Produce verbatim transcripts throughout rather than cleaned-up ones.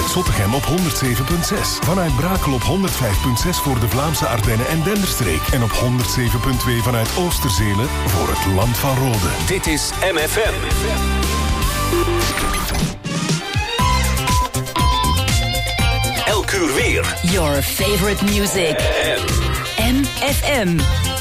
vanuit Zottegem op honderd zeven komma zes. Vanuit Brakel op honderd vijf komma zes voor de Vlaamse Ardennen en Denderstreek. En op honderd zeven komma twee vanuit Oosterzelen voor het Land van Rode. Dit is M F M. Elk uur weer. Your favorite music. M F M.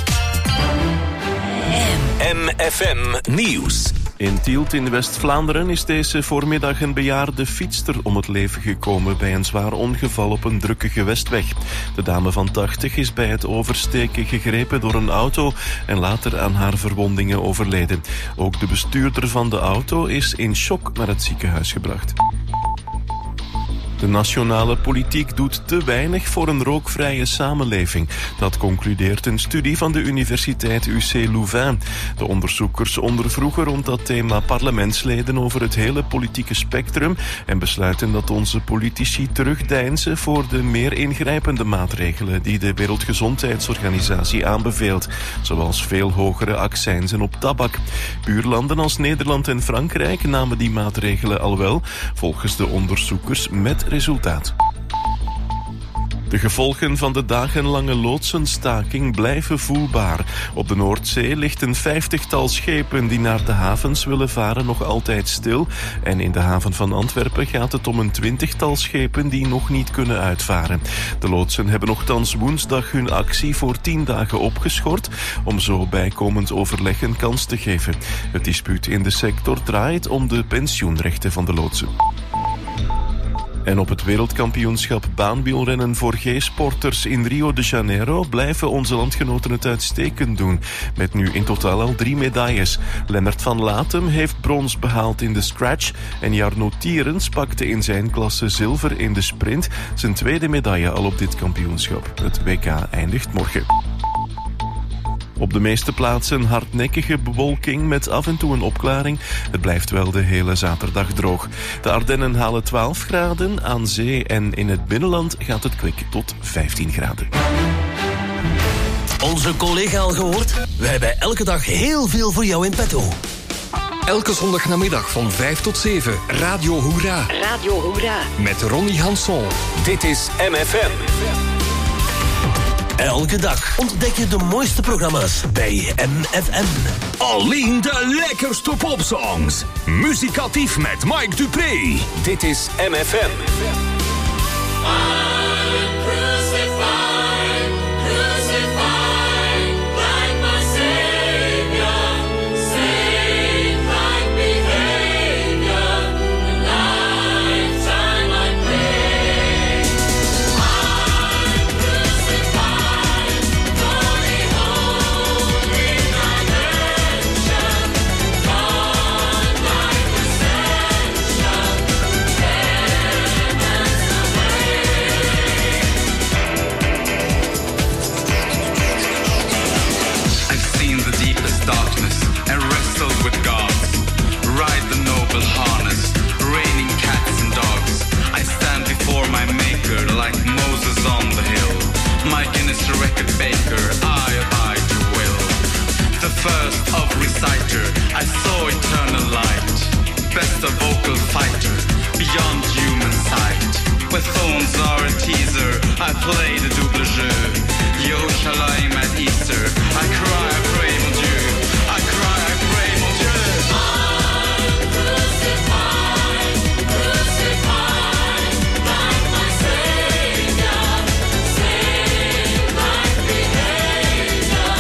M F M Nieuws. In Tielt in West-Vlaanderen is deze voormiddag een bejaarde fietster om het leven gekomen bij een zwaar ongeval op een drukke gewestweg. De dame van tachtig is bij het oversteken gegrepen door een auto en later aan haar verwondingen overleden. Ook de bestuurder van de auto is in shock naar het ziekenhuis gebracht. De nationale politiek doet te weinig voor een rookvrije samenleving. Dat concludeert een studie van de Universiteit U C Louvain. De onderzoekers ondervroegen rond dat thema parlementsleden over het hele politieke spectrum en besluiten dat onze politici terugdeinzen voor de meer ingrijpende maatregelen die de Wereldgezondheidsorganisatie aanbeveelt, zoals veel hogere accijnzen op tabak. Buurlanden als Nederland en Frankrijk namen die maatregelen al wel, volgens de onderzoekers met resultaat. De gevolgen van de dagenlange loodsenstaking blijven voelbaar. Op de Noordzee ligt een vijftigtal schepen die naar de havens willen varen nog altijd stil. En in de haven van Antwerpen gaat het om een twintigtal schepen die nog niet kunnen uitvaren. De loodsen hebben nochtans woensdag hun actie voor tien dagen opgeschort om zo bijkomend overleg een kans te geven. Het dispuut in de sector draait om de pensioenrechten van de loodsen. En op het wereldkampioenschap baanwielrennen voor G-sporters in Rio de Janeiro blijven onze landgenoten het uitstekend doen. Met nu in totaal al drie medailles. Lennart van Latem heeft brons behaald in de scratch en Jarno Tierens pakte in zijn klasse zilver in de sprint. Zijn tweede medaille al op dit kampioenschap. Het W K eindigt morgen. Op de meeste plaatsen hardnekkige bewolking met af en toe een opklaring. Het blijft wel de hele zaterdag droog. De Ardennen halen twaalf graden, aan zee en in het binnenland gaat het kwik tot vijftien graden. Onze collega al gehoord? We hebben elke dag heel veel voor jou in petto. Elke zondagnamiddag van vijf tot zeven, Radio Hoera. Radio Hoera. Met Ronnie Hanson. Dit is M F M. Elke dag ontdek je de mooiste programma's bij M F M. Alleen de lekkerste popsongs. Muzikatief met Mike Dupree. Dit is M F M. First of reciter, I saw eternal light. Best a vocal fighter, beyond human sight. With thorns are a teaser, I play the double jeu. Yerushalayim at Easter, I cry, I pray, mon Dieu. I cry, I pray, mon Dieu. I'm crucified, crucified, like my Savior, saved like behavior.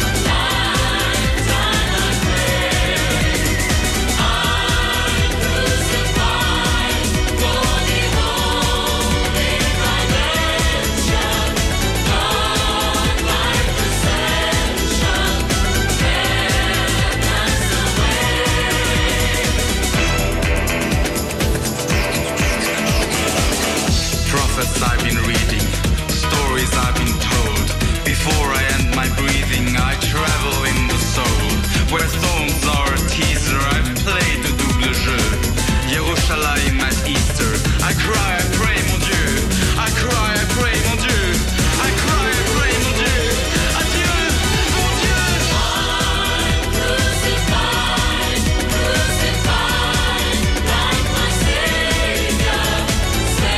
I've been reading, stories I've been told. Before I end my breathing, I travel in the soul. Where thorns are a teaser, I've played the double jeu. Yerushalayim at Easter, I cry, I pray, mon Dieu. I cry, I pray, mon Dieu. I cry, I pray, mon Dieu. Adieu, mon Dieu. I'm crucified, crucified, like my Savior.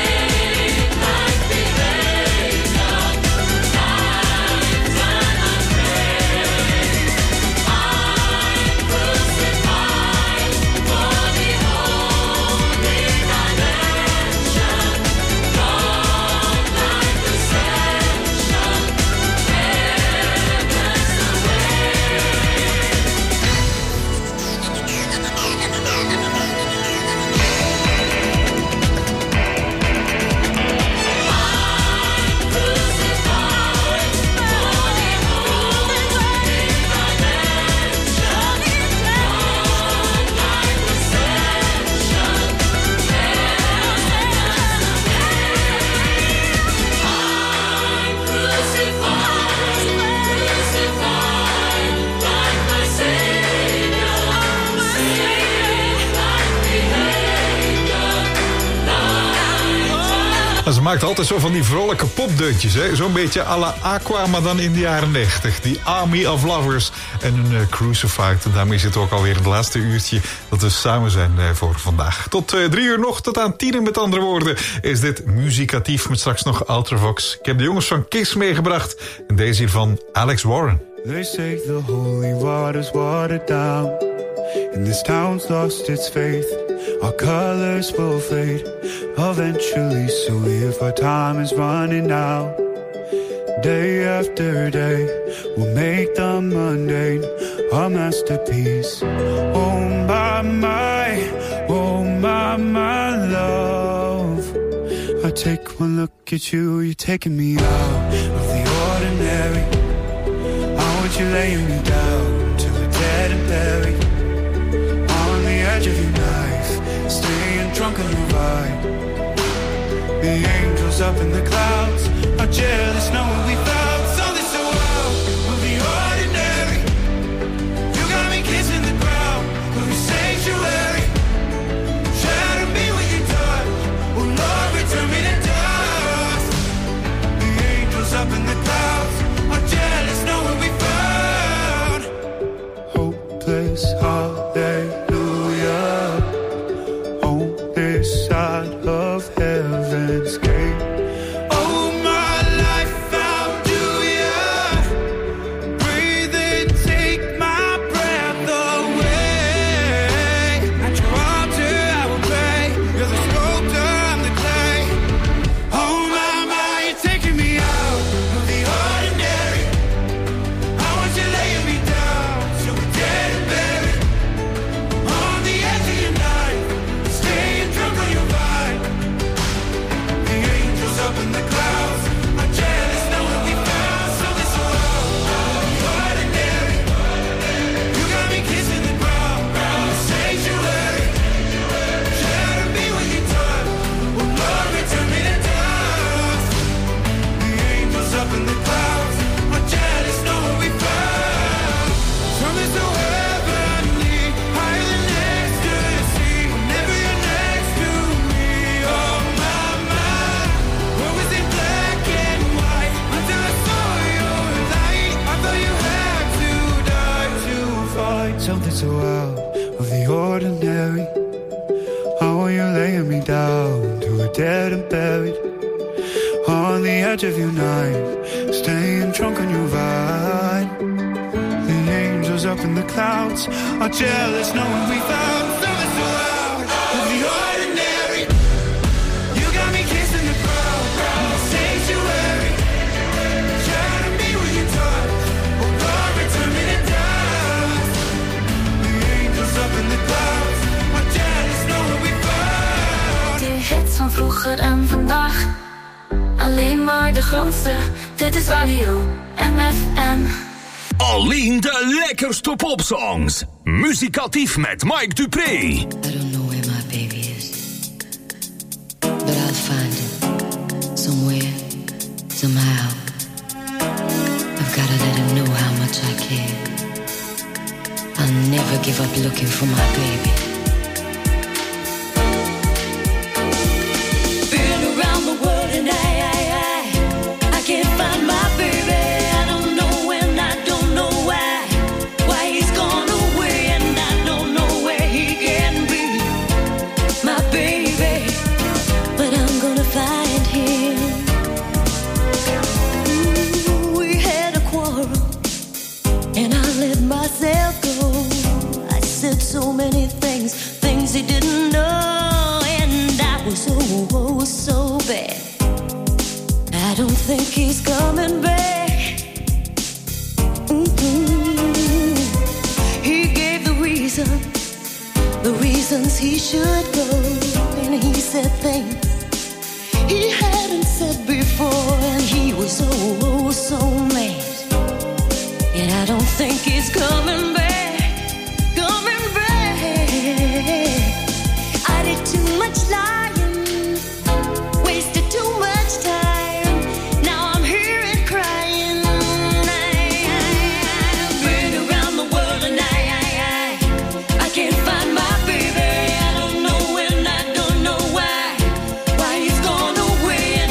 Nou, ze maakt altijd zo van die vrolijke popdeuntjes, hè? Zo'n beetje à la Aqua, maar dan in de jaren negentig. Die Army of Lovers en een uh, Crucified. En daarmee zit ook alweer het laatste uurtje dat we samen zijn uh, voor vandaag. Tot uh, drie uur nog, tot aan tien, met andere woorden, is dit Muzikatief met straks nog Ultravox. Ik heb de jongens van Kiss meegebracht en deze hier van Alex Warren. They say the holy water's watered down, and this town's lost its faith. Our colors will fade eventually, so if our time is running out, day after day, we'll make the mundane a masterpiece. Oh my, my, oh my, my love. I take one look at you, you're taking me out of the ordinary. I want you laying me down till we're dead and buried, on the edge of your knife, staying drunk on your ride. The angels up in the clouds are jealous knowing we found something so out of the ordinary. You got me kissing the ground of your sanctuary. Shadow me with your touch, oh Lord, return me to dust. The angels up in the clouds are jealous knowing we found hopeless hallelujah on this side of heaven's gate. Oh, my life found you, yeah. Breathe and take my breath away. At your altar I will pray. You're the sculptor, I'm the clay. Oh, my, my, you're taking me out of the ordinary. I want you laying me down till we're dead and buried, on the edge of your night, staying drunk on your vine. The angels up in the clouds are jealous knowing we found something so out of the ordinary. You got me kissing the ground in the sanctuary. Shadow me with your touch, oh Lord, return me to dust. The angels up in the clouds are jealous knowing we found something so heavenly, higher than ecstasy. Whenever you're next to me, oh my, my. What was in black and white until I saw your light? I thought you had to die to find something so out of the ordinary. How are you laying me down to a dead and buried, on the edge of your knife, staying drunk on your vine. The angels up in the clouds are jealous knowing we found something so out of the ordinary. You got me kissing the ground in the sanctuary. Shadow me with your touch, oh Lord, return me to dust. The angels up in the clouds are jealous knowing we found. De hits van vroeger en vandaag, alleen maar de grootste. Dit is Radio M F M. Alleen de lekkerste popsongs. Muzikatief met Mike Dupré. I don't know where my baby is, but I'll find him somewhere, somehow. I've gotta let him know how much I care. I'll never give up looking for my baby. Been around the world and I, I, I, I can't find my baby. I don't know when, I don't know why, why he's gone away, and I don't know where he can be, my baby. But I'm gonna find him. Ooh, we had a quarrel, and I let myself go. I said so many things, things he didn't know, and I was oh, oh so bad. I don't think he's coming back. Mm-hmm. He gave the reason, the reasons he should go, and he said things he hadn't said before, and he was oh, oh so mad. And I don't think he's coming back, coming back. I did too much lying, wasted too much time. Now I'm here and crying. I, I've been around the world and I, I, I, I can't find my baby. I don't know when, I don't know why, why he's gone away.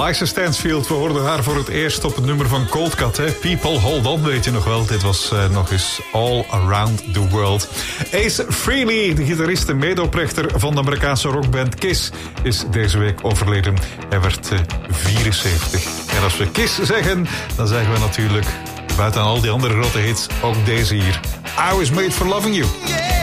Liza Stansfield, we hoorden haar voor het eerst op het nummer van Cold Cut. Hè? People Hold On, weet je nog wel. Dit was uh, nog eens All Around the World. Ace Frehley, de gitarist en medeoprichter van de Amerikaanse rockband Kiss, is deze week overleden. Hij werd uh, vierenzeventig. En als we Kiss zeggen, dan zeggen we natuurlijk, buiten al die andere grote hits, ook deze hier. I Was Made For Loving You.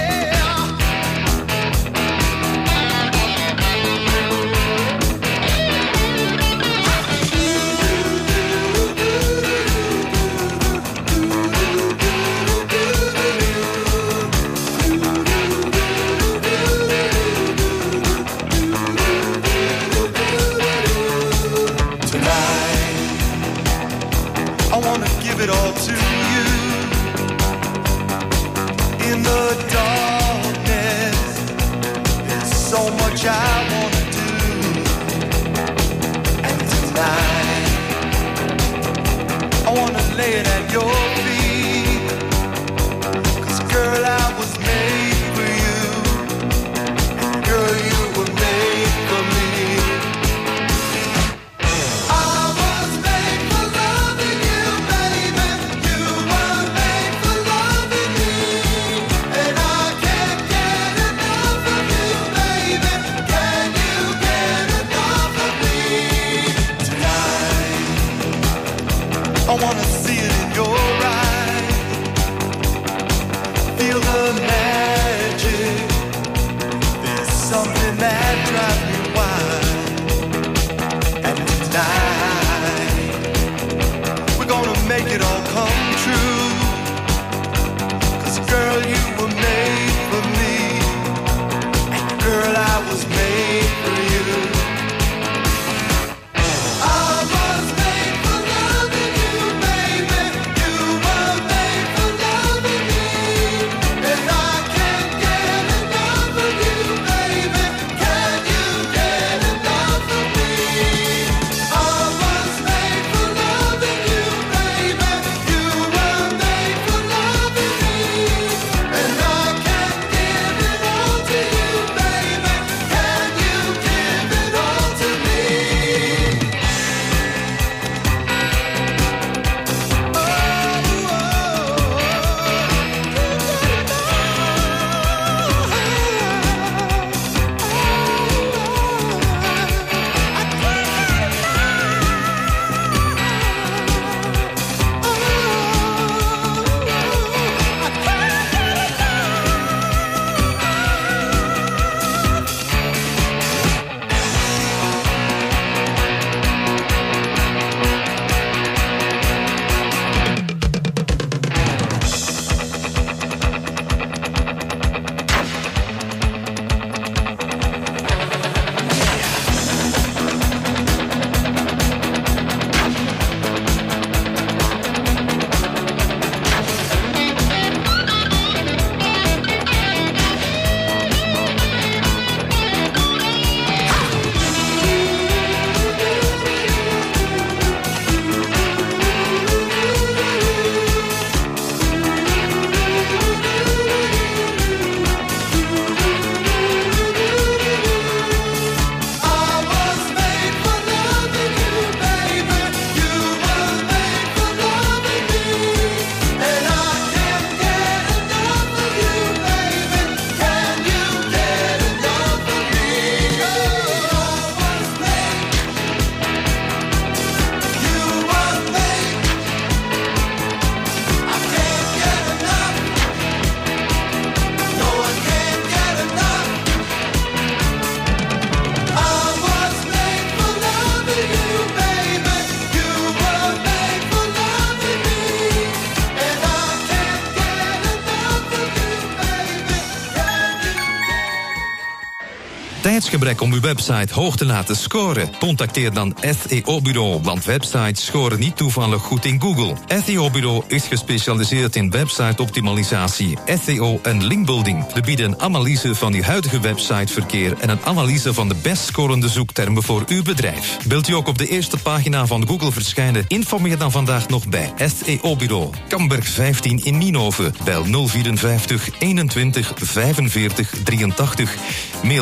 Tijdsgebrek om uw website hoog te laten scoren? Contacteer dan S E O-bureau, want websites scoren niet toevallig goed in Google. S E O-bureau is gespecialiseerd in website-optimalisatie, S E O en linkbuilding. We bieden een analyse van uw huidige websiteverkeer en een analyse van de best scorende zoektermen voor uw bedrijf. Wilt u ook op de eerste pagina van Google verschijnen? Informeer dan vandaag nog bij S E O-bureau. Kamberg vijftien in Nienhoven. Bel nul vierenvijftig eenentwintig vijfenveertig drieëntachtig. Mail info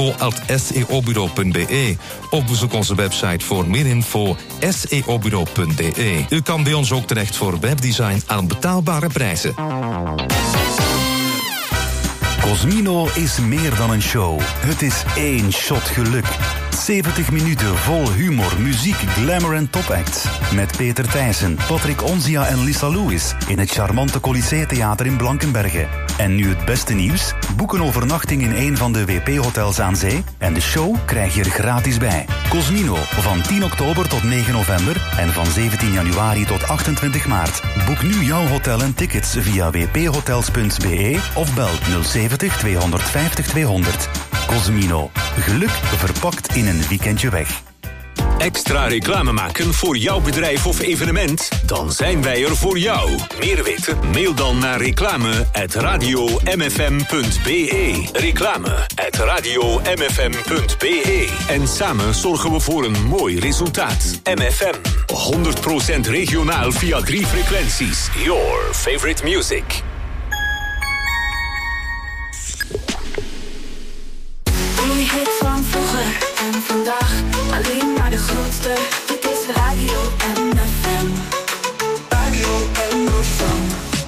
info at s e o bureau punt b e of bezoek onze website voor meer info s e o bureau punt b e. U kan bij ons ook terecht voor webdesign aan betaalbare prijzen. Cosmino is meer dan een show. Het is één shot geluk. zeventig minuten vol humor, muziek, glamour en topacts. Met Peter Thijssen, Patrick Onzia en Lisa Lewis in het charmante Colisée Theater in Blankenberge. En nu het beste nieuws? Boek een overnachting in een van de W P-hotels aan zee en de show krijg je er gratis bij. Cosmino, van tien oktober tot negen november en van zeventien januari tot achtentwintig maart. Boek nu jouw hotel en tickets via w p hotels punt b e of bel nul zeventig tweehonderdvijftig tweehonderd. Cosmino, geluk verpakt in een weekendje weg. Extra reclame maken voor jouw bedrijf of evenement? Dan zijn wij er voor jou. Meer weten? Mail dan naar reclame at radio m f m punt b e. Reclame at radio m f m punt b e. En samen zorgen we voor een mooi resultaat. M F M, honderd procent regionaal via drie frequenties. Your favorite music. Die hit van vroeger en vandaag, alleen maar de grootste. Dit is Radio M F M. Radio M F M.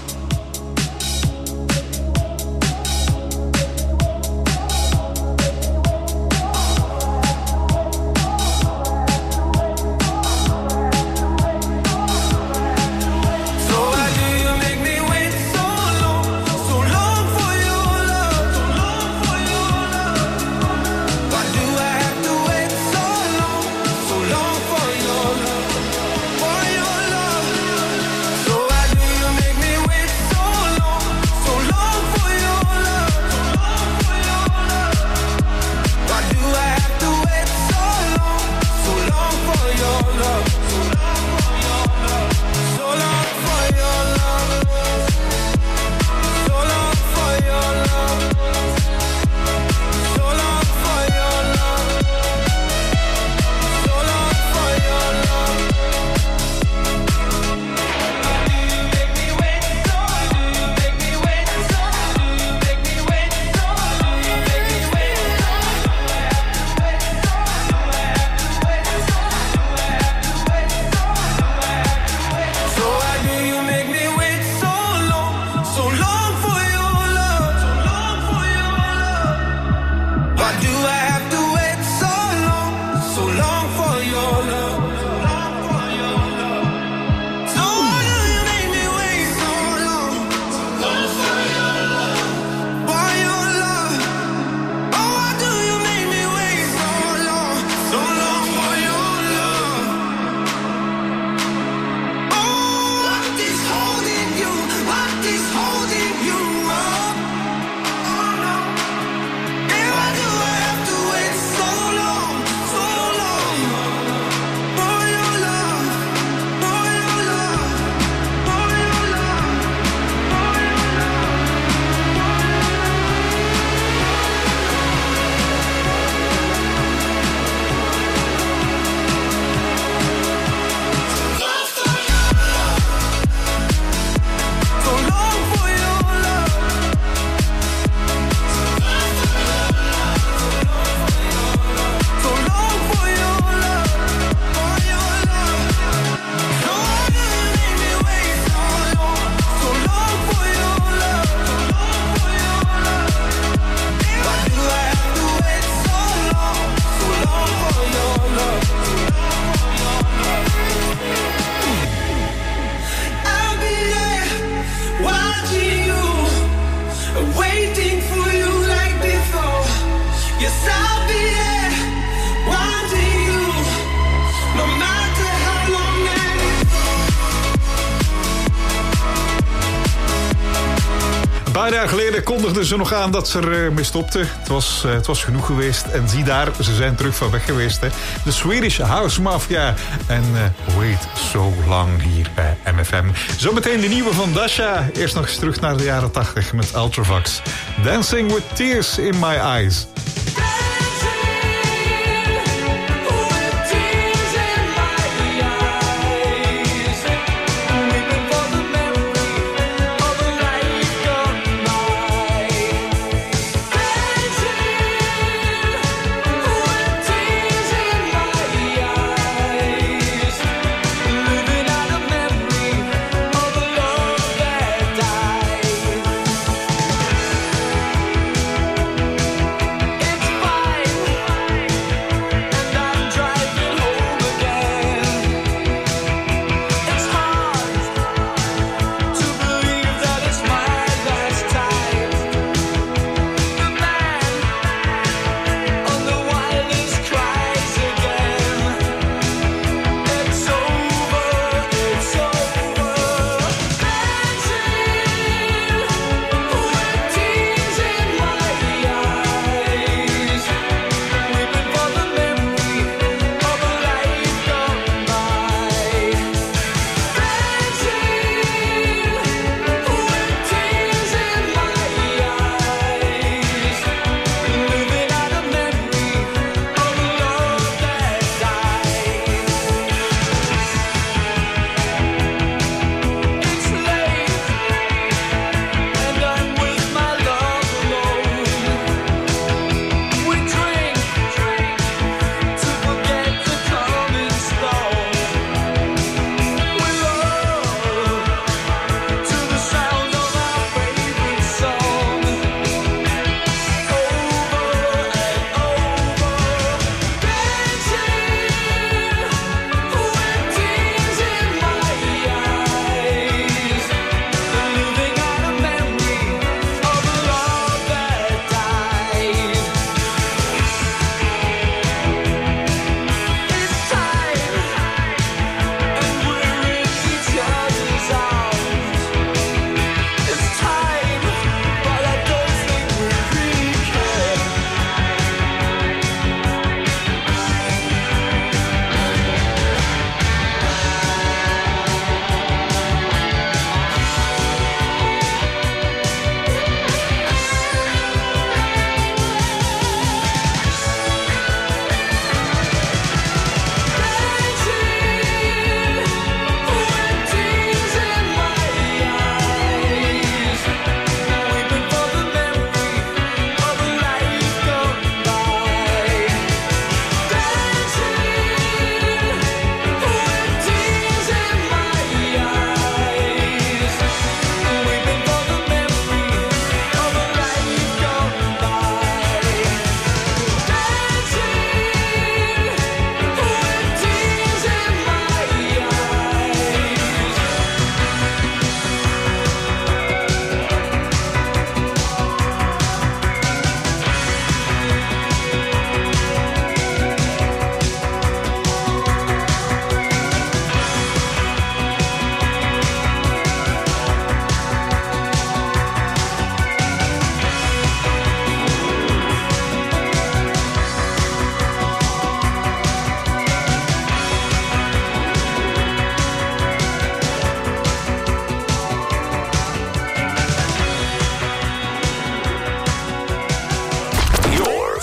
Een paar jaar geleden kondigden ze nog aan dat ze ermee stopten. Het was, uh, het was genoeg geweest. En zie daar, ze zijn terug van weg geweest. Hè. De Swedish House Mafia. En uh, Wait So Long hier bij M F M. Zometeen de nieuwe van Dasha. Eerst nog eens terug naar de jaren tachtig met Ultravox. Dancing with Tears in My Eyes.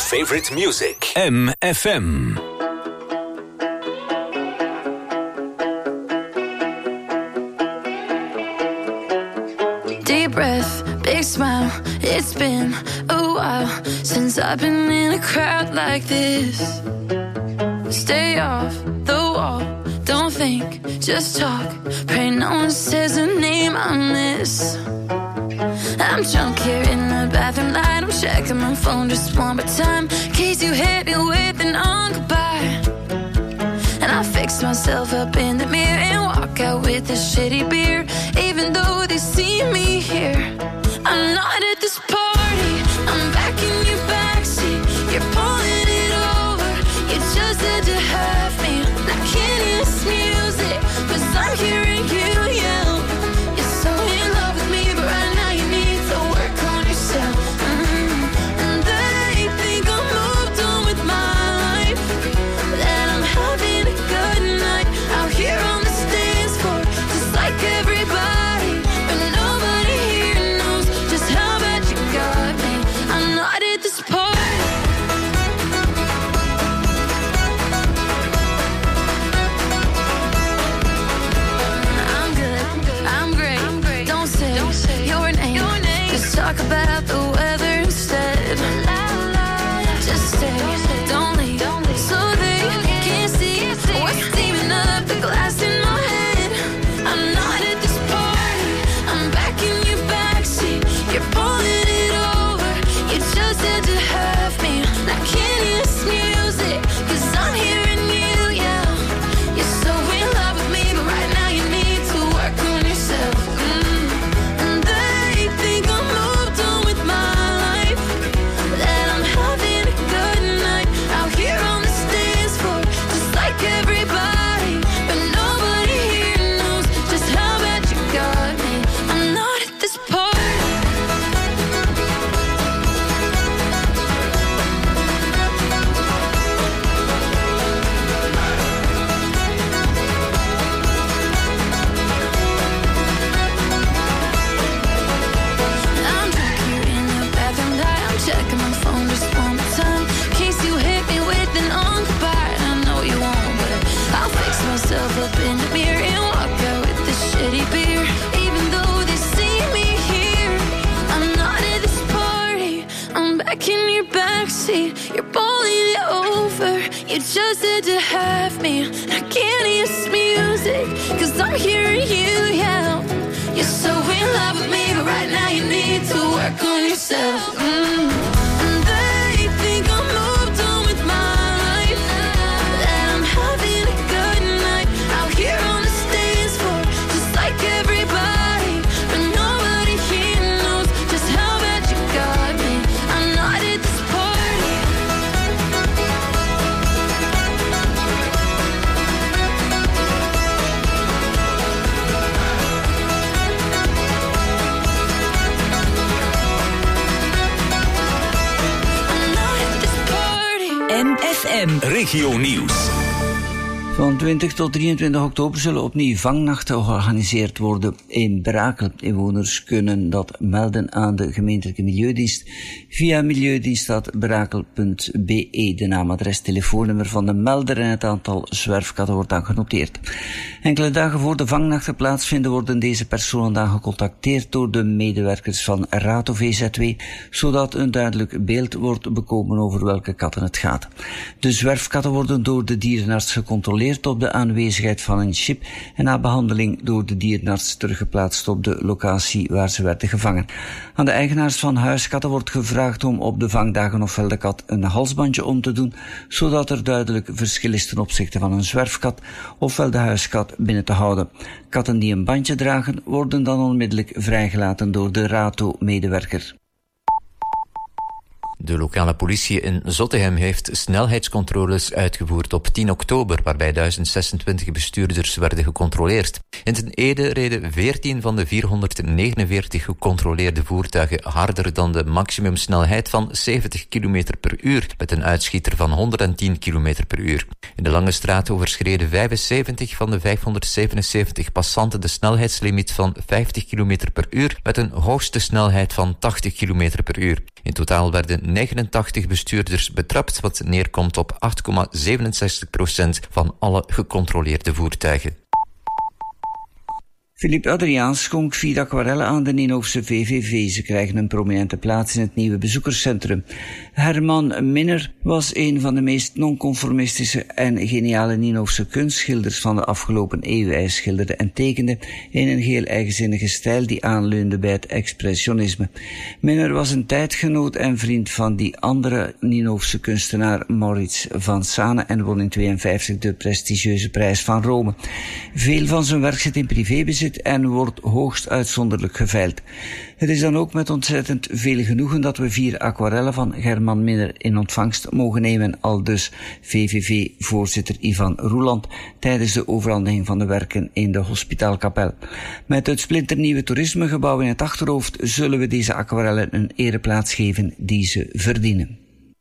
favorite music. M F M. Deep breath, big smile. It's been a while since I've been in a crowd like this. Stay off the wall, don't think, just talk. Pray no one says a name I miss. I'm drunk here in the bathroom light. I'm checking my phone just one more time, in case you hit me with an on goodbye. And I fix myself up in the mirror and walk out with this shitty beer. Even though they see me here, I'm not at this party. I'm back in your backseat. You're pulling it over. You just had to have me. I can't hear this music, 'cause I'm hearing you yell. You're so in love with me, but right now you need to work on yourself. Mm. And they think I'm moved on with my life, that I'm having a good night out here on the dance floor, just like everybody. But nobody here knows just how bad you got me. I'm not at this party. I'm good, I'm great. Don't say your name. Just talk about the weather instead. Just stay, don't leave, so they can't see what's steaming up the glass in my head. I'm not at this party. I'm back in your backseat. You're pulling it over. You just had to have me. I can't hear this music, 'cause I'm hearing you yell. You're so in love with me, but right now you need to work on yourself. Mm. And they think I'm moved on with my life, that I'm having a good night out here on the dance floor, just like everybody. But nobody here knows just how bad you got me. I'm not at this party. I'm drunk here in the bathroom light. I'm checking my phone just one more time, in case you hit me with an on goodbye. I know you won't, but I'll fix myself up in the mirror and walk out with this shitty beer. Even though they see me here, I'm not at this party. I'm back in your backseat. You're pulling it over. You just had to have me. I can't hear this music, 'cause I'm hearing you yell. You're so in love with me, but right now you need to work on yourself. Mm. And they think I'm moved on with my life, that I'm having a good night out here on the dance floor, just like everybody. But nobody here knows just how bad you got me. I'm not at this party. M F M. Regio Nieuws. Van twintig tot drieëntwintig oktober zullen opnieuw vangnachten georganiseerd worden in Brakel. Inwoners kunnen dat melden aan de gemeentelijke milieudienst via milieudienst.brakel punt b e. De naam, adres, telefoonnummer van de melder en het aantal zwerfkatten wordt dan genoteerd. Enkele dagen voor de vangnachten plaatsvinden worden deze personen dan gecontacteerd door de medewerkers van Rato V Z W, zodat een duidelijk beeld wordt bekomen over welke katten het gaat. De zwerfkatten worden door de dierenarts gecontroleerd op de aanwezigheid van een chip en na behandeling door de dierenarts teruggeplaatst op de locatie waar ze werden gevangen. Aan de eigenaars van huiskatten wordt gevraagd om op de vangdagen ofwel de kat een halsbandje om te doen, zodat er duidelijk verschil is ten opzichte van een zwerfkat, ofwel de huiskat binnen te houden. Katten die een bandje dragen worden dan onmiddellijk vrijgelaten door de Rato-medewerker. De lokale politie in Zottegem heeft snelheidscontroles uitgevoerd op tien oktober, waarbij duizend zesentwintig bestuurders werden gecontroleerd. In Ten Ede reden veertien van de vierhonderdnegenenveertig gecontroleerde voertuigen harder dan de maximumsnelheid van zeventig kilometer per uur, met een uitschieter van honderdtien kilometer per uur. In de Lange Straat overschreden vijfenzeventig van de vijfhonderdzevenenzeventig passanten de snelheidslimiet van vijftig kilometer per uur, met een hoogste snelheid van tachtig kilometer per uur. In totaal werden negenentachtig bestuurders betrapt, wat neerkomt op acht komma zevenenzestig procent van alle gecontroleerde voertuigen. Philippe Adriaans schonk vier aquarellen aan de Ninhoofse V V V. Ze krijgen een prominente plaats in het nieuwe bezoekerscentrum. Herman Minner was een van de meest nonconformistische en geniale Ninhoofse kunstschilders van de afgelopen eeuw. Hij schilderde en tekende in een heel eigenzinnige stijl die aanleunde bij het expressionisme. Minner was een tijdgenoot en vriend van die andere Ninhoofse kunstenaar Maurits van Sane en won in tweeënvijftig de prestigieuze prijs van Rome. Veel van zijn werk zit in privébezit en wordt hoogst uitzonderlijk geveild. Het is dan ook met ontzettend veel genoegen dat we vier aquarellen van Herman Minner in ontvangst mogen nemen, aldus V V V-voorzitter Ivan Roeland tijdens de overhandiging van de werken in de hospitaalkapel. Met het splinternieuwe toerismegebouw in het achterhoofd zullen we deze aquarellen een ereplaats geven die ze verdienen.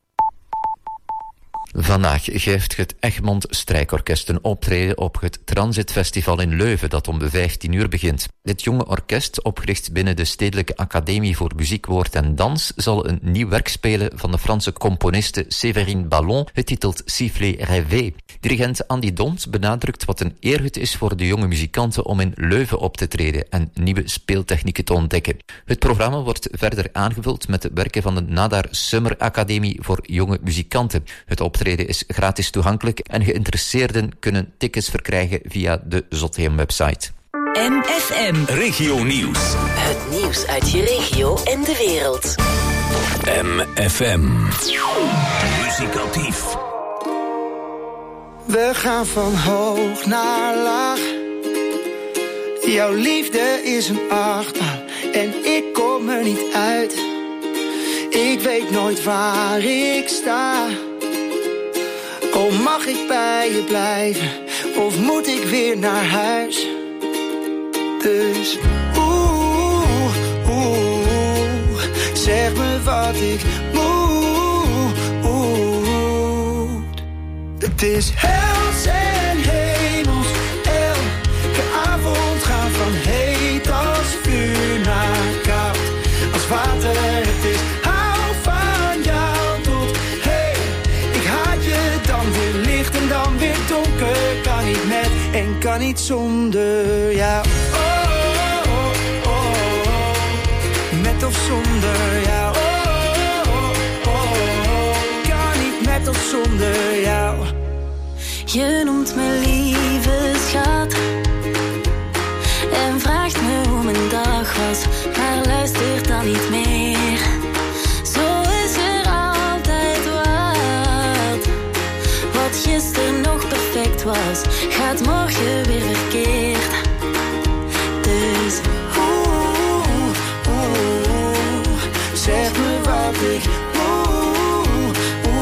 Vandaag geeft het Egmond Strijkorkest een optreden op het Transit Festival in Leuven, dat om vijftien uur begint. Dit jonge orkest, opgericht binnen de Stedelijke Academie voor Muziek, Woord en Dans, zal een nieuw werk spelen van de Franse componiste Séverine Ballon, getiteld Sifflet Rêvé. Dirigent Andy Dont benadrukt wat een eer het is voor de jonge muzikanten om in Leuven op te treden en nieuwe speeltechnieken te ontdekken. Het programma wordt verder aangevuld met de werken van de Nadar Summer Academie voor jonge muzikanten. Het optreden is gratis toegankelijk en geïnteresseerden kunnen tickets verkrijgen via de Zottegem-website. M F M. Regio Nieuws. Het nieuws uit je regio en de wereld. M F M. Muzikatief. We gaan van hoog naar laag. Jouw liefde is een achtbaan en ik kom er niet uit. Ik weet nooit waar ik sta. Oh, mag ik bij je blijven of moet ik weer naar huis? Dus oeh, oeh, zeg me wat ik moet. Het is hels en hemels, elke avond gaan van heet als vuur naar koud als water. Het is hou van jou tot hey, ik haat je, dan weer licht en dan weer donker. Kan niet met en kan niet zonder jou. Met of zonder jou. Oh, oh, oh. Kan niet met of zonder jou. Je noemt me lieve schat en vraagt me hoe mijn dag was, maar luistert dan niet meer. Zo is er altijd wat. Wat gisteren nog perfect was, gaat morgen weer verkeerd. Dus zeg me wat ik moet.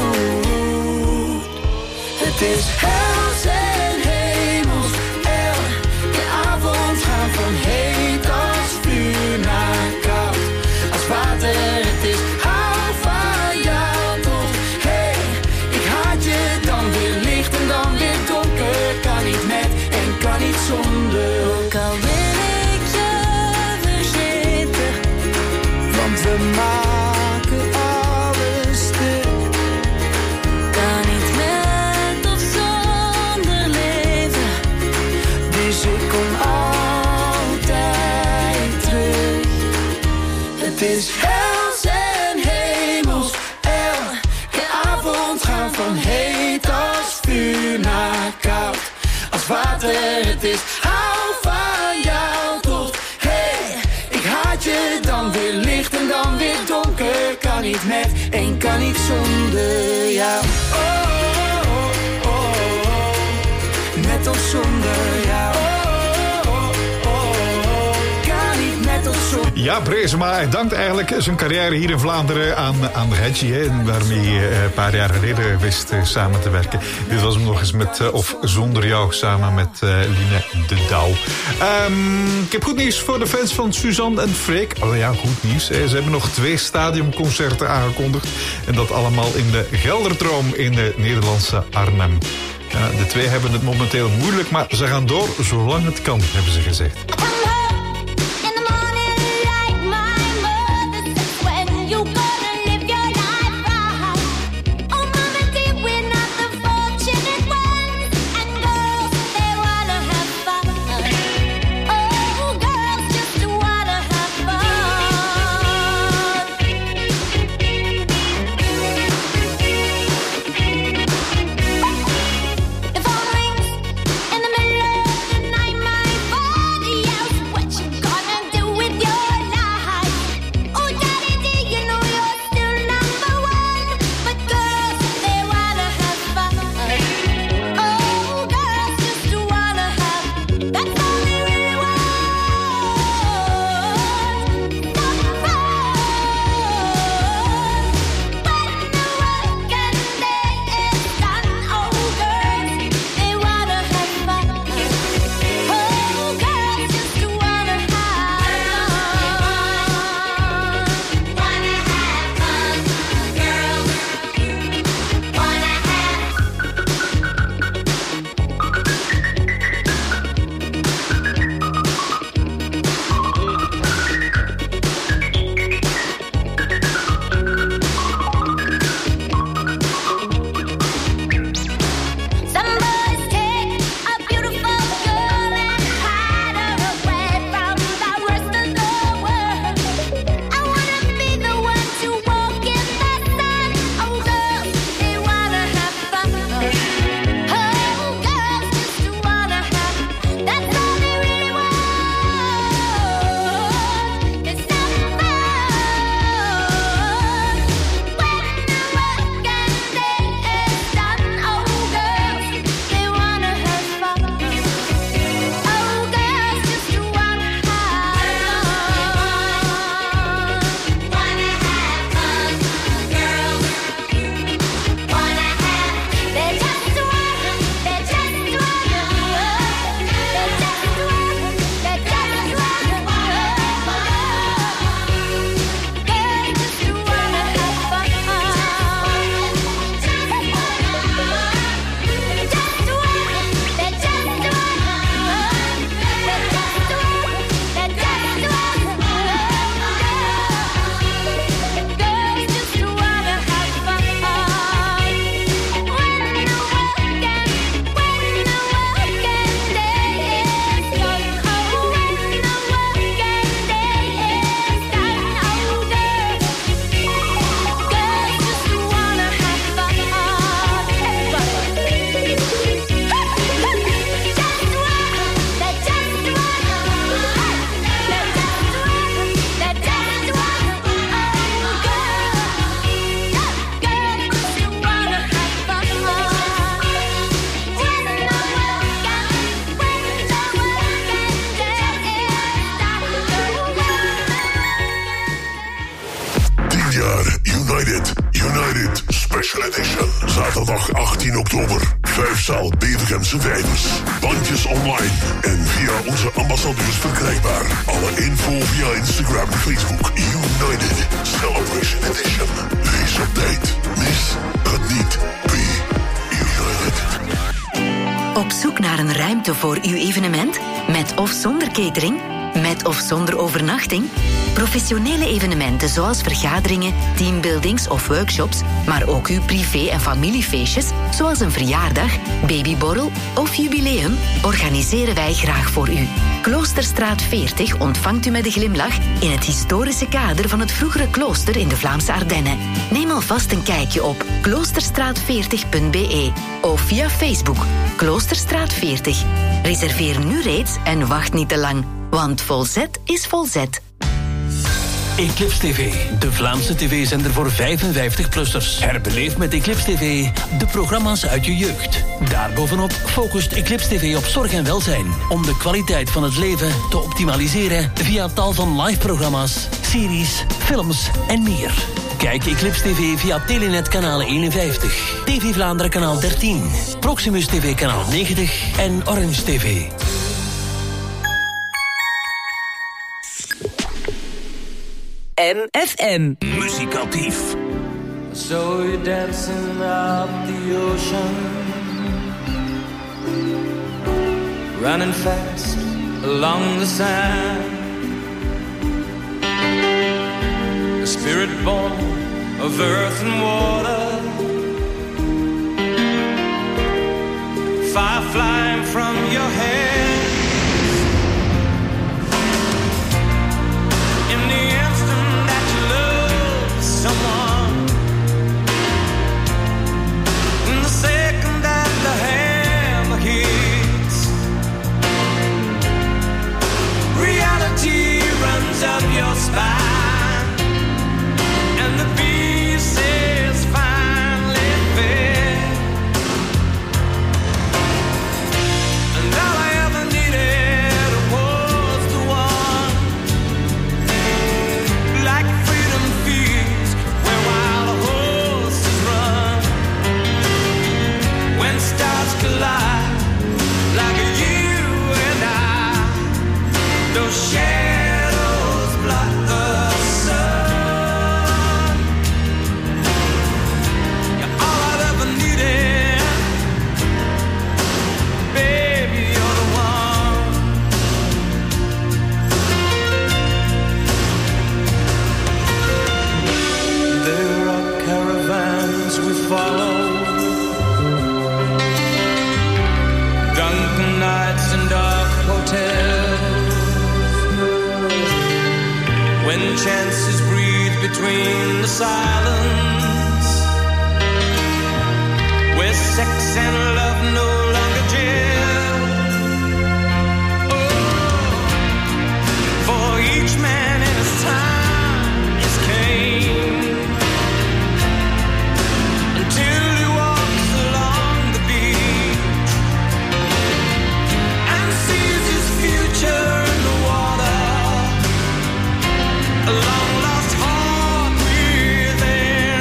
Het is hels en hemels, elke avond gaan van heet als vuur naar koud als water. Het is hou van jou tot hey, ik haat je, dan weer licht en dan weer donker. Kan niet met en kan niet zonder. Ook al wil ik je vergeten, want we maken alles stuk. Kan niet met of zonder leven, dus ik kom altijd terug. Het is hels en hemels, elke avond gaan van heet als vuur naar koud als water. Het is hou van jou tot hey, ik haat je, dan weer licht en dan weer donker. Kan niet met en kan niet zonder jou. Oh, oh, oh, oh. Met of zonder jou. Oh, oh, oh, oh. Kan niet met of zonder. Ja, Brezema, hij dankt eigenlijk zijn carrière hier in Vlaanderen aan, aan Reggie, hè, waarmee hij een paar jaar geleden wist uh, samen te werken. Dit was hem nog eens met, uh, of zonder jou, samen met uh, Line de Douw. Um, ik heb goed nieuws voor de fans van Suzanne en Freek. Oh ja, goed nieuws. Hè. Ze hebben nog twee stadiumconcerten aangekondigd. En dat allemaal in de Gelderdroom in de Nederlandse Arnhem. Ja, de twee hebben het momenteel moeilijk, maar ze gaan door zolang het kan, hebben ze gezegd. In the morning like my mother says, when you gonna live your life Zaterdag achttien oktober. Vijfzaal Bevergemse Vijvers. Bandjes online en via onze ambassadeurs verkrijgbaar. Alle info via Instagram en Facebook. United Celebration Edition. Wees op tijd. Mis het niet. Be United. Op zoek naar een ruimte voor uw evenement? Met of zonder catering? Met of zonder overnachting? Professionele evenementen zoals vergaderingen, teambuildings of workshops, maar ook uw privé- en familiefeestjes, zoals een verjaardag, babyborrel of jubileum, organiseren wij graag voor u. Kloosterstraat veertig ontvangt u met een glimlach in het historische kader van het vroegere klooster in de Vlaamse Ardennen. Neem alvast een kijkje op kloosterstraat veertig punt b e of via Facebook Kloosterstraat veertig. Reserveer nu reeds en wacht niet te lang, want volzet is volzet. Eclipse T V, de Vlaamse tv-zender voor vijfenvijftig-plussers. Herbeleef met Eclipse T V de programma's uit je jeugd. Daarbovenop focust Eclipse T V op zorg en welzijn, om de kwaliteit van het leven te optimaliseren via tal van live-programma's, series, films en meer. Kijk Eclipse T V via Telenet kanaal eenenvijftig, T V Vlaanderen kanaal dertien, Proximus T V kanaal negentig en Orange T V. M F M. Muzikatief. So you're dancing up the ocean, running fast along the sand, a spirit born of earth and water, fire flying from your head. In the instant that you love someone, in the second that the hammer hits, reality runs up your spine, and the pieces finally fit. And all I ever needed was the one, like freedom feeds where wild horses run. When stars collide, like you and I, those shadows block the sun. You're all I've ever needed, baby, you're the one. There are caravans we follow, drunken nights and dark hotels, when chances breathe between the silence, where sex and love no longer gel. Oh, for each man in his time is Cain, until he walks along the beach and sees his future in the water, a long lost heart within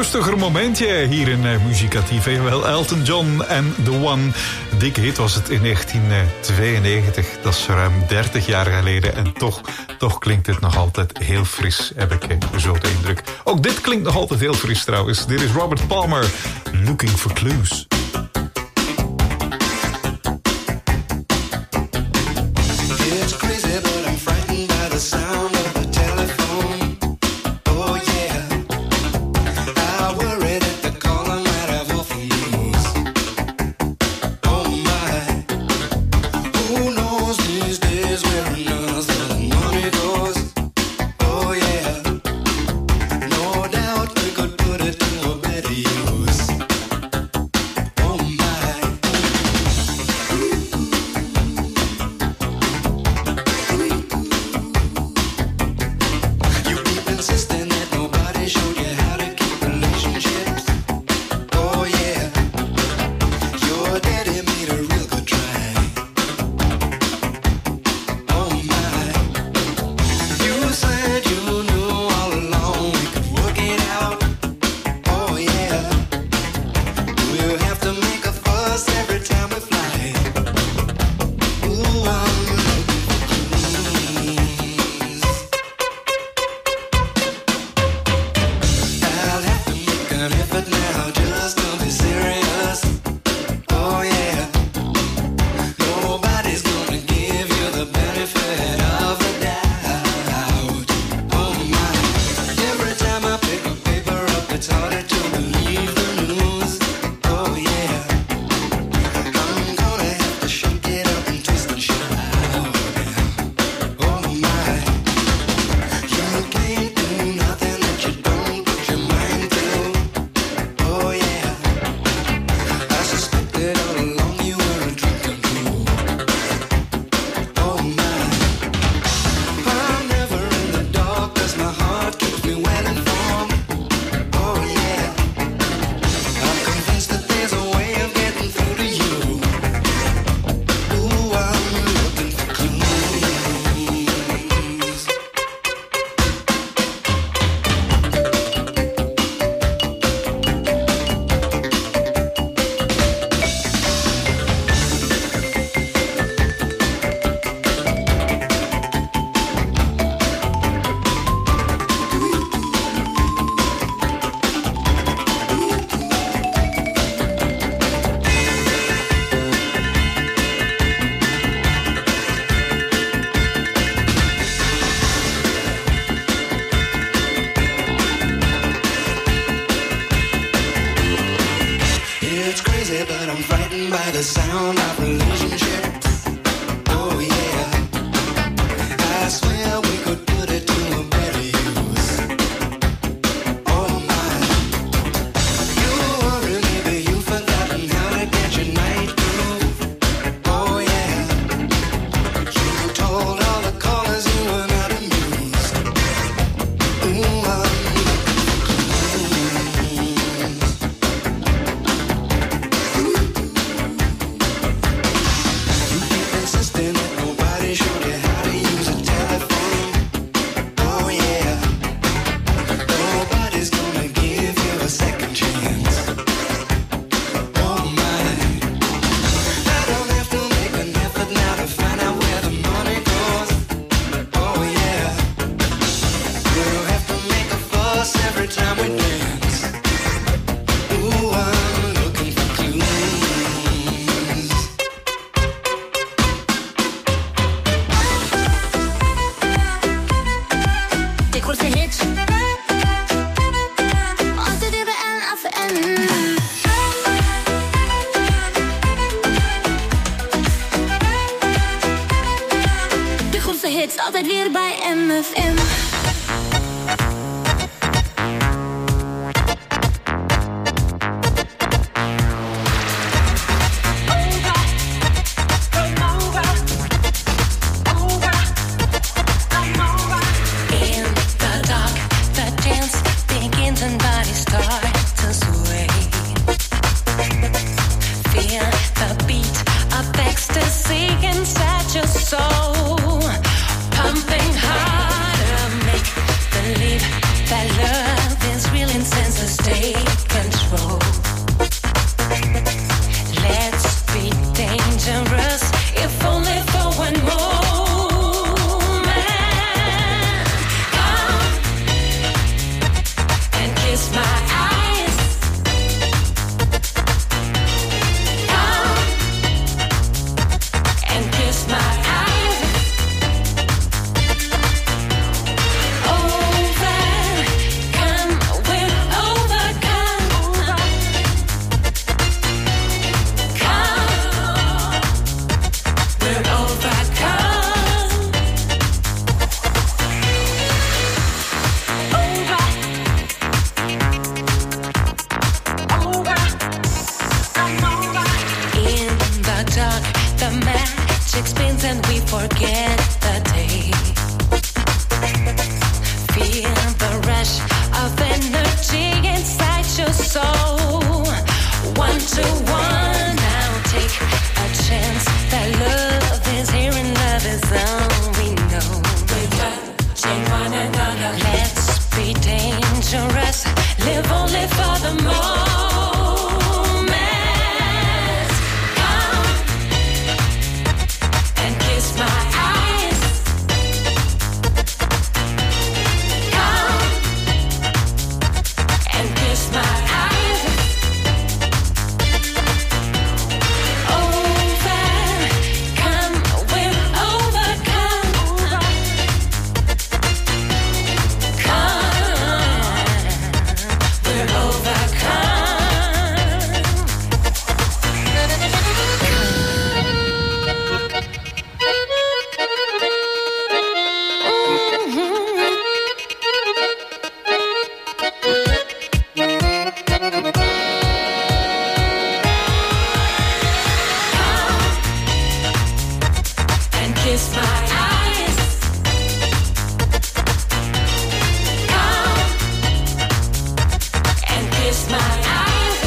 rustiger momentje hier in uh, Muzikatief. Wel, Elton John en The One. Dikke hit was het in negentien tweeënnegentig. Dat is ruim dertig jaar geleden. En toch, toch klinkt het nog altijd heel fris, heb ik zo de indruk. Ook dit klinkt nog altijd heel fris trouwens. Dit is Robert Palmer, Looking for Clues. It's crazy, but I'm frightened by the sound of the telephone. Oh yeah, I worry that the caller might have awful news. Oh my, who knows these days where another money goes? Oh yeah, no doubt we could put it to a better use. Oh my. You keep insisting that nobody showed you how to keep relationships. Oh yeah, your daddy made a real good try. Oh my, you said you knew all along we could work it out. Oh yeah, we'll have to make a fuss every time we fly. Ooh, I'm I'll have to make an effort now just to be serious. Oh yeah, nobody's gonna give you the benefit of the doubt. Oh my, every time I pick a paper up, it's harder to believe the news. Oh yeah, I'm gonna have to shake it up and twist and shout. Oh my, you can't do nothing that you don't put your mind to. Oh yeah, I suspected all along you were a drinking fool. Oh my, I'm never in the dark 'cause my heart keeps me well informed. Oh yeah, I'm convinced that there's a way of getting through to you. Ooh, I'm looking for clues. It's crazy, but I'm frightened by the sound of relationships. Oh yeah, I swear we could put it to a better use. Oh my, you worry maybe you've forgotten how to get your night groove. Oh yeah, you told all the callers you were not amused. Ooh, I'm insisting that nobody showed you how to use a telephone. Oh yeah, nobody's gonna give you a second chance. Oh my, I don't have to make an effort now to find out where the money goes. Oh yeah, we'll have to make a fuss every time we dance. Ooh, I'm looking for clues. De grootste hits. Altijd even en af en. De grootste hits, altijd weer bij M F M. In the dark, the dance begins and bodies start to sway. Feel the beat of ecstasy inside your soul, pumping harder. and we forget the day. Feel the rush of energy inside your soul. One to one, now take a chance. That love is here and love is all we know. We're touching one another. Let's be dangerous. Live only for the moment. Come and kiss my eyes. Come and kiss my eyes. Overcome, we're overcome. Come, we're overcome. And kiss my eyes. Come and kiss my eyes.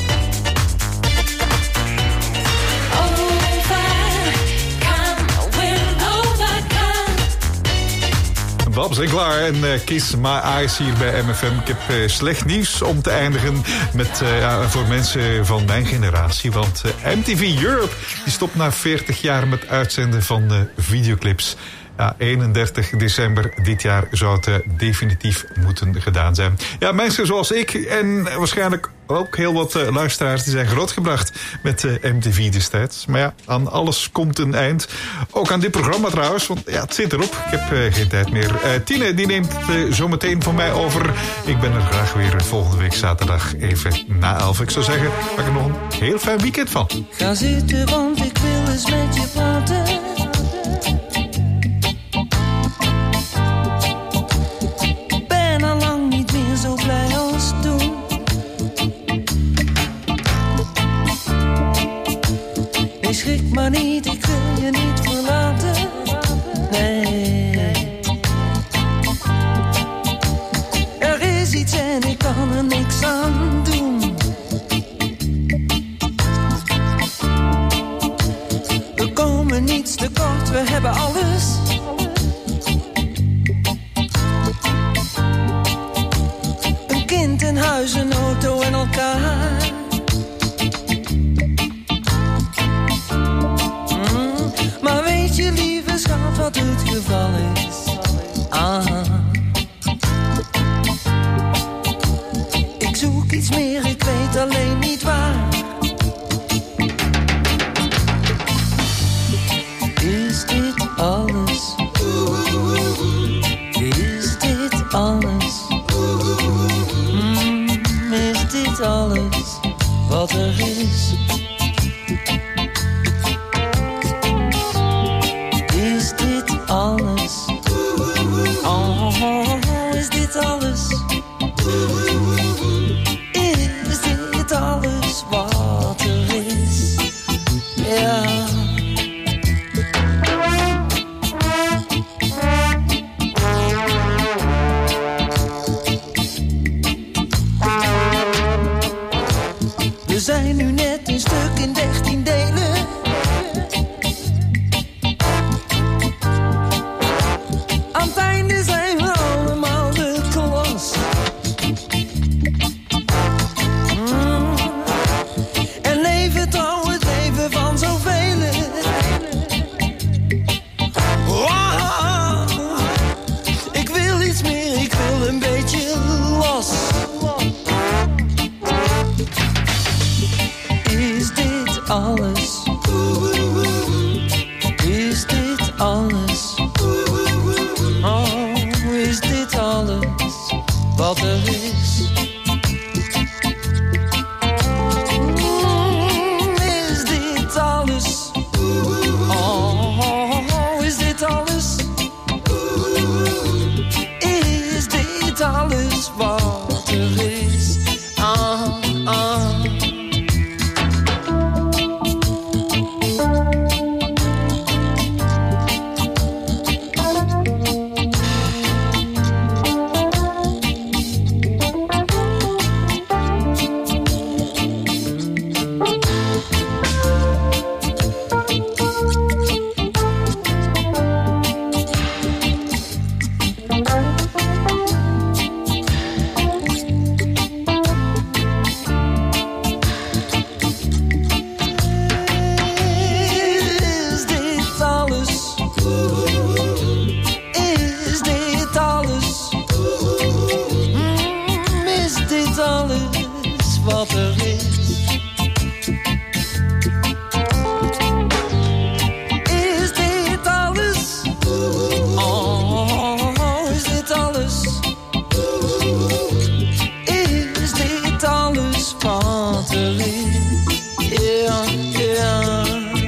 Overcome, we're overcome. Bob Sinclair en uh, Kiss My Eyes hier bij M F M. Ik heb uh, slecht nieuws om te eindigen met, uh, ja, voor mensen van mijn generatie. Want uh, M T V Europe die stopt na veertig jaar met uitzenden van uh, videoclips. Ja, eenendertig december dit jaar zou het uh, definitief moeten gedaan zijn. Ja, mensen zoals ik en waarschijnlijk ook heel wat uh, luisteraars die zijn grootgebracht met uh, M T V destijds. Maar ja, aan alles komt een eind. Ook aan dit programma trouwens, want ja, het zit erop. Ik heb uh, geen tijd meer. Uh, Tine, die neemt het uh, zometeen van mij over. Ik ben er graag weer volgende week zaterdag even na elf. Ik zou zeggen, maak er nog een heel fijn weekend van. Ga zitten, want ik wil eens met je praten. Ben al lang niet meer zo blij als toen. Nee, schrik maar niet, ik wil je niet verlaten. Nee. Er is iets en ik kan er niks aan doen. We komen niets tekort, we hebben alles. Een kind, een huis, een auto en elkaar. Mm, maar weet je, lieve schat, wat het geval is? Ah. Ik zoek iets meer, ik weet alleen niet waar. Is dit alles? Is dit alles? Mm, is dit alles wat er is? Is dit alles? Oh, is dit alles? Is dit alles wat er is? Ja. We zijn nu net een stuk in dertien delen. Aan het einde zijn we allemaal de klas. Mm. En leven trouw het leven van zoveel. Wow. Ik wil iets meer, ik wil een beetje los. Is dit alles? Is dit alles? Oh, is dit alles wat er is? Mm, is dit alles? Oh, is dit alles? Is dit alles wat er is? Ah, ah. wat er is. Is dit alles? Oh, is dit alles? Is dit alles wat er is? Yeah, yeah.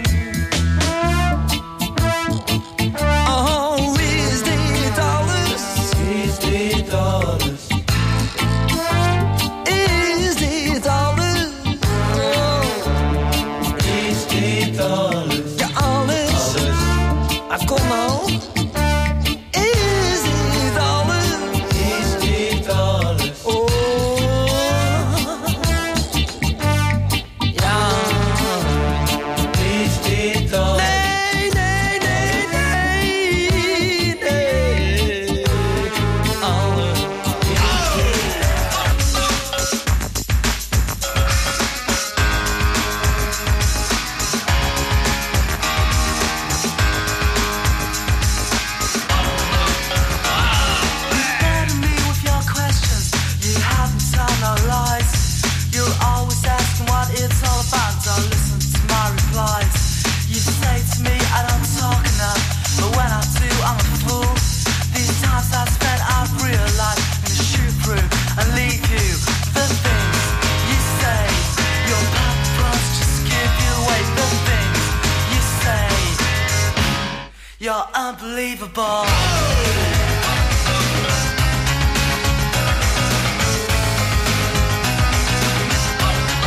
Oh, is dit alles? Is dit alles? Is dit alles? Oh, is dit alles? Ja, alles. Alles. Ah, kom nou. Is dit alles? Is dit alles? Oh, ja. Is dit alles? Nee, nee, nee, nee, nee. Alles. Burden me with your questions. You haven't told no lies. You're always asking what it's all about. Don't listen to my replies. You say to me I don't talk enough, but when I do, I'm a fool. These times I've spent, I've realized in the shoe proof and leave you the things you say. Your purpose just give you away. The things you say. You're unbelievable.